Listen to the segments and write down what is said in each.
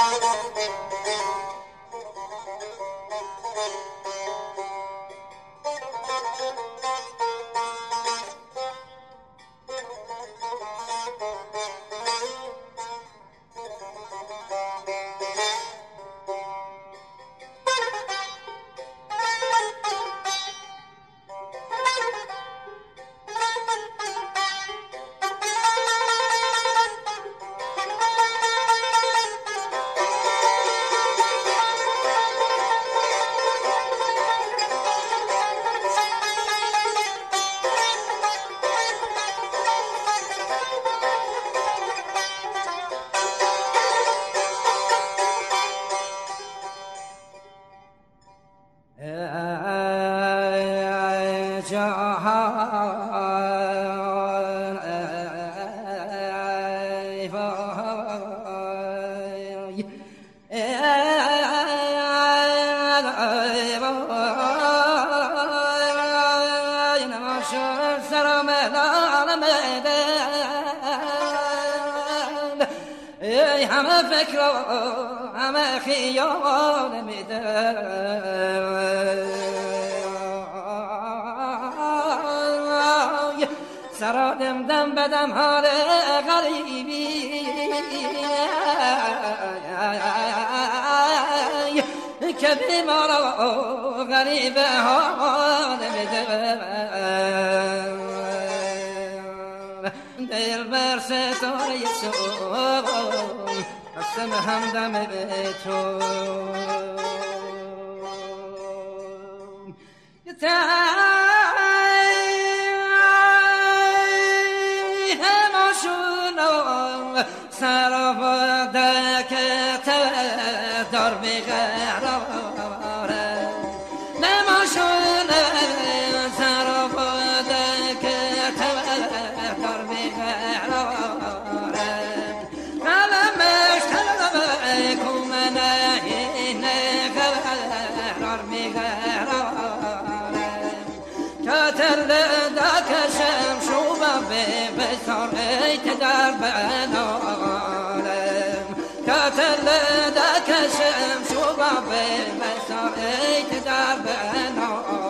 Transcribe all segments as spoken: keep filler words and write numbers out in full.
همه فکر و همه خیال میده سرادم دم بدم حال غریبی که بیمارا غریب حال میده دل بر ستاره سوم قسم همدم به تو هماشونو سراباده که دار بگراره نماشونه سراباده که دار بگراره قلمش قلمه کومنه اینه قرار میگراره کتل دا کشم شوبا به بساریت در بنارم کتل دا کشم شوبا به بساریت در بنارم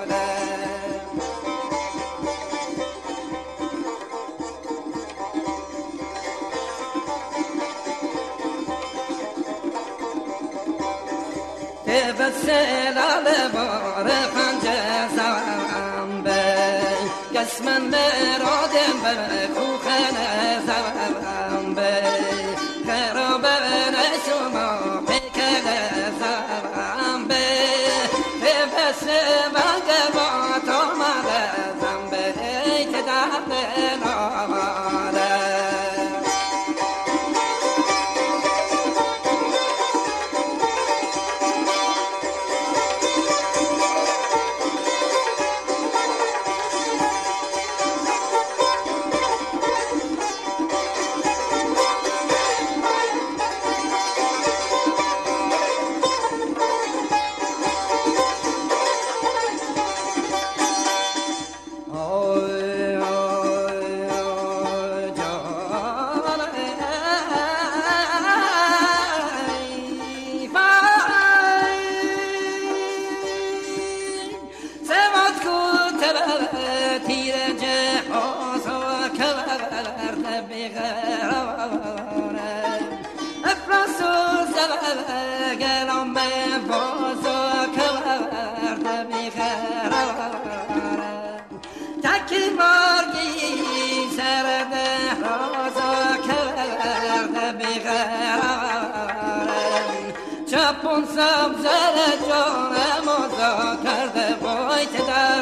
بسلال بار پنجه زم به قسمن مرادم به کوخن زم به خراب نشما پیکل زم به بس بانگه با تو مرزم به ایتدار بناره چپون سبزر جانم آزا کرده بایت در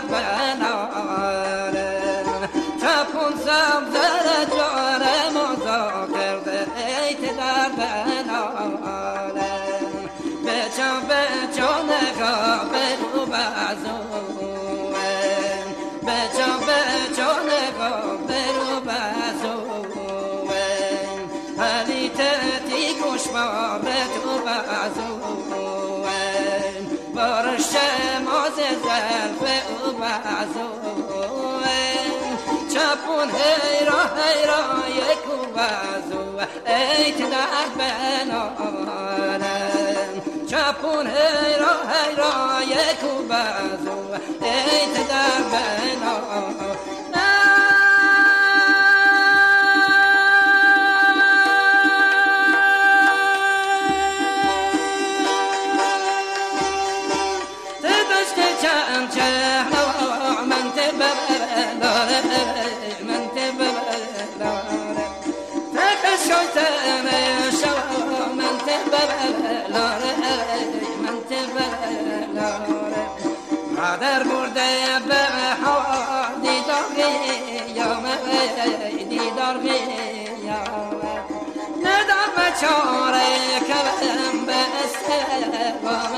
بنارم چپون سبزر جانم آزا کرده ایت در بنارم بچم بچم نگاه برو بازوم بچم بچم نگاه برو بازوم حالی تی گوش بابت و بازوین برش ماز زلف و بازوین چپون هیرا هیرا یک و بازوین ایت در بنا چپون هیرا هیرا یکو بازو ای تدر بنا تدشت چم چه من تبلاره من تبلاره تخشوت شو من تبلاره من تبلاره مادر برده به هوا دیدار یا دیدار یا ندار بچاره کلم به السلام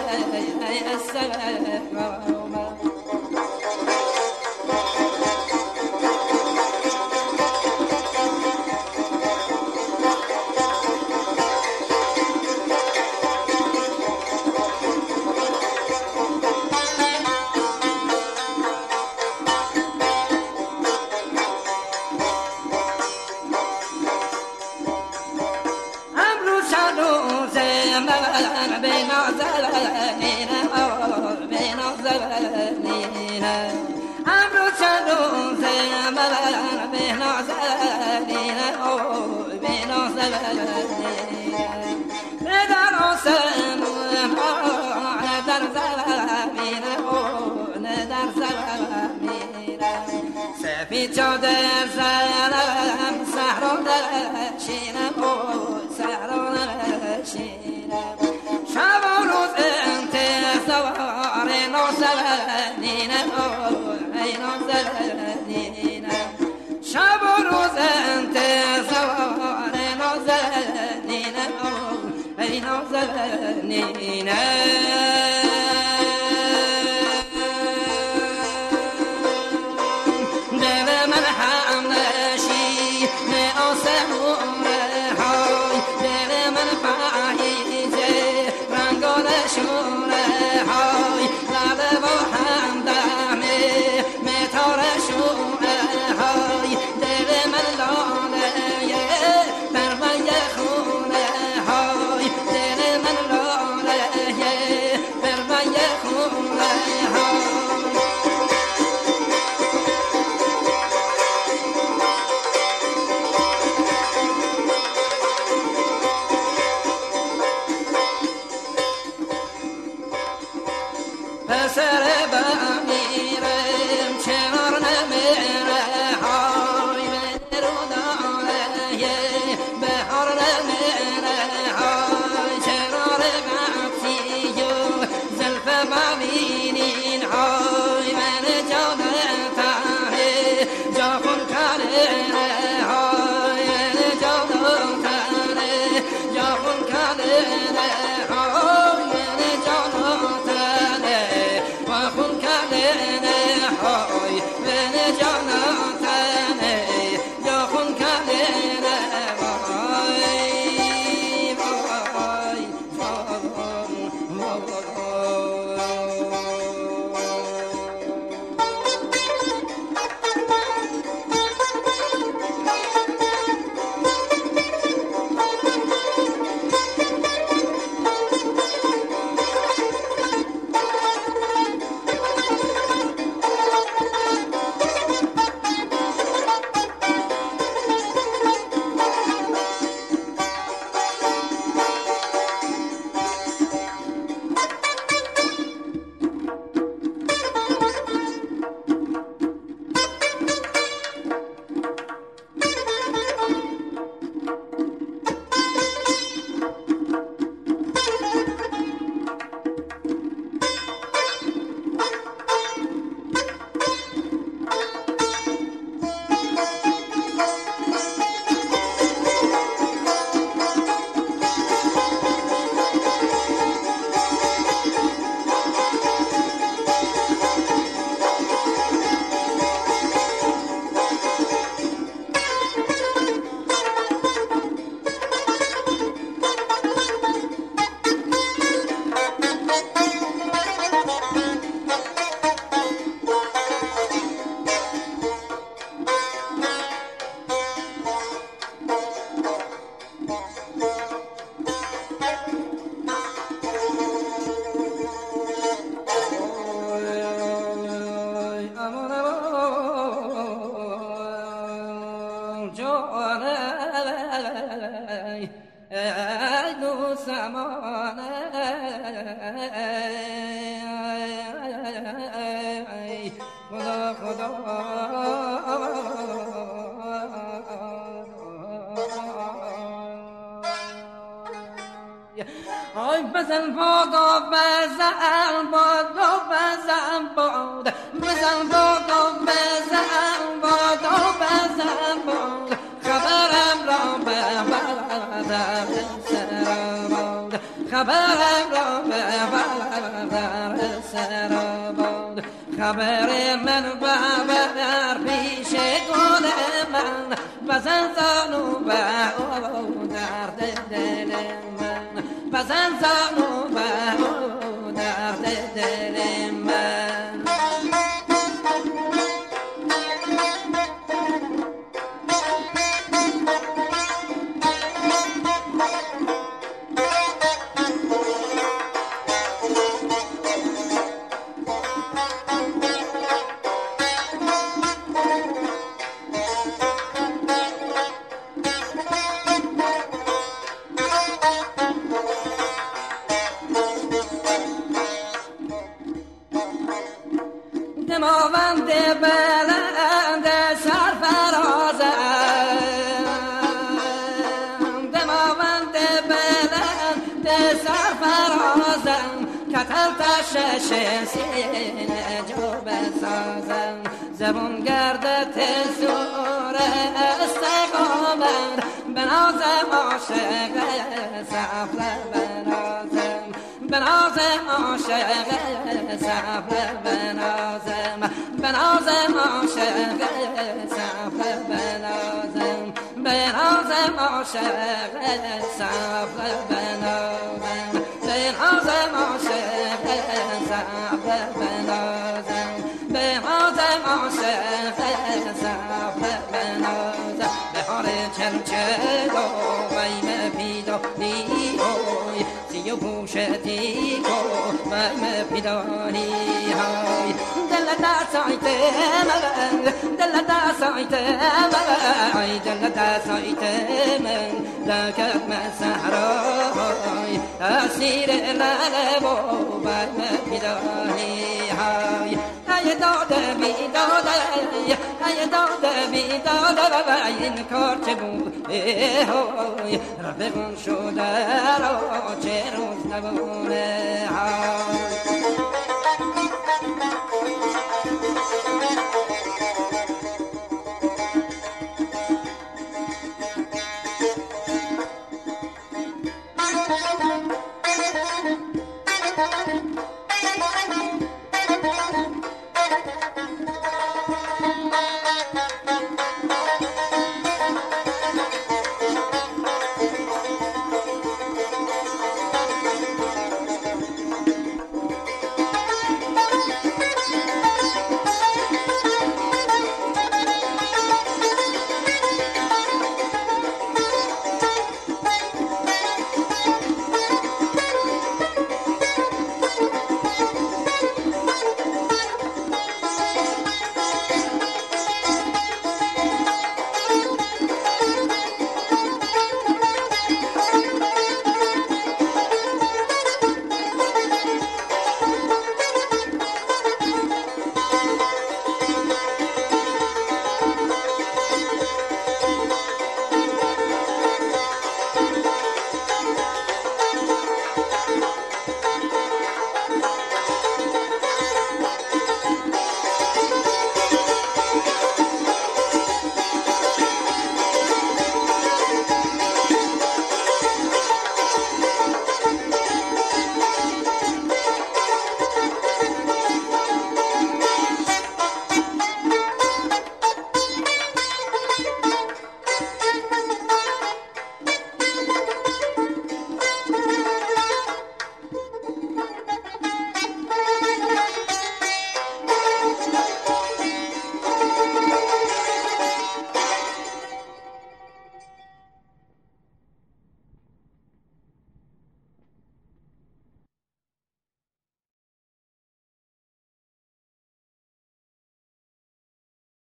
السلام چادر زنم سهران شینم و سهران شینم شب و روز انتظار نازنینم ای نازنینم شب و روز انتظار نازنینم ای نازنینم خون ای دوستمانه خدا خدا آی بزن باد بزن باد بزن باد بزن باد بزن باد بزن باد خبرم را ببر سر باد خبرم را ببر سر باد خبر من ببر پیش گل من بزن زانو به او درد دل من بزن زانو به او درد دل من دماوند بلند سرفرازم دماوند بلند سرفرازم کتل تشش سینه جو بسازم زبون گردت سور استقامت بنازم عاشق سفر بنازم بنازم عاشق سفر بنازم بنازم عاشق سفر بنازم بنازم عاشق سفر بنازم بنازم عاشق سفر بنازم بنازم عاشق سفر بنازم بهار چلچل و ویم پیدانی سی و پوشتی کو ویم پیدانی های دل دستایت من دل دستایت من دل دستایت من لکت من سحرای اسیر لب و ویم پیدانی های ای داده بی داده ای داده بی داده این کار چه بود های رفقون شده را چه روز نبونه های